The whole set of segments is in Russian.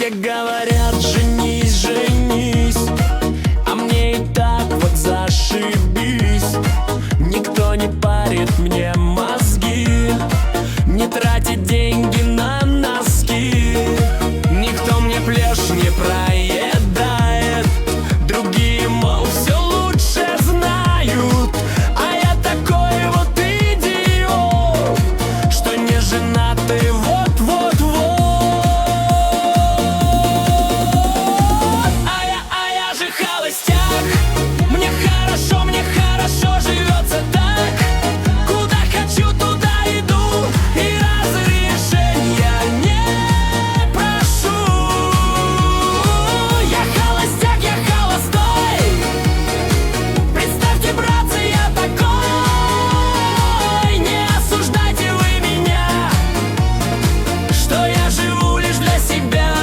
Все говорят: женись, женись, а мне и так вот зашибись. Никто не парит мне мозги, не тратит деньги на носки. Никто мне плешь не проедает, другие, мол, все лучше знают. А я такой вот идиот, что не женатый вот-вот-вот. А я же холостяк, мне хорошо живется так. Куда хочу, туда иду, и разрешения не прошу. Я холостяк, я холостой, представьте, братцы, я такой. Не осуждайте вы меня, что я живу лишь для себя.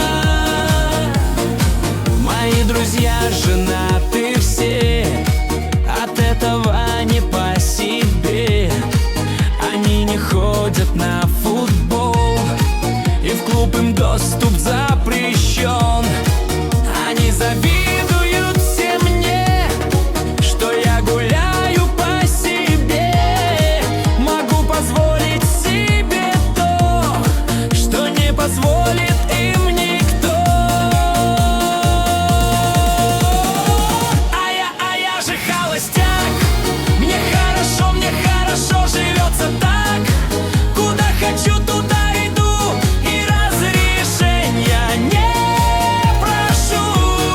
Мои друзья женаты все, от этого не по себе. Они не ходят на футбол, и в клуб им доступ запрещен. Они завидуют все мне, что я гуляю по себе. Могу позволить себе то, что не позволит им никто. А я же холостяк, мне хорошо живется так. Куда хочу, туда иду, и разрешения не прошу.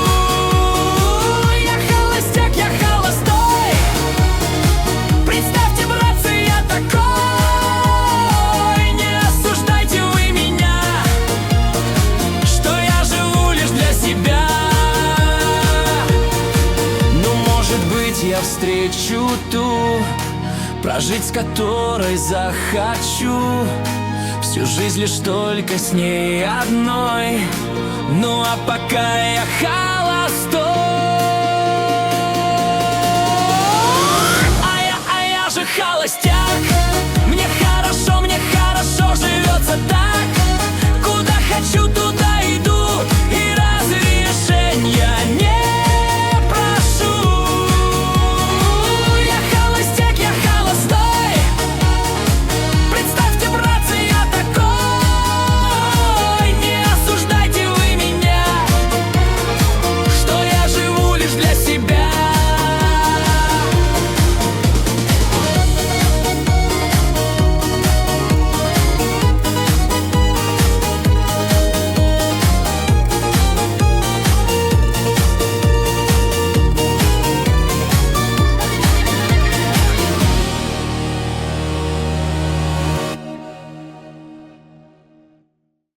Я холостяк, я холостой, представьте, братцы, я такой. Не осуждайте вы меня, что я живу лишь для себя. Ну, может быть, я встречу ту, прожить с которой захочу всю жизнь лишь только с ней одной. Ну а пока я холостой. А я же холостяк, мне хорошо живется так. Куда хочу, туда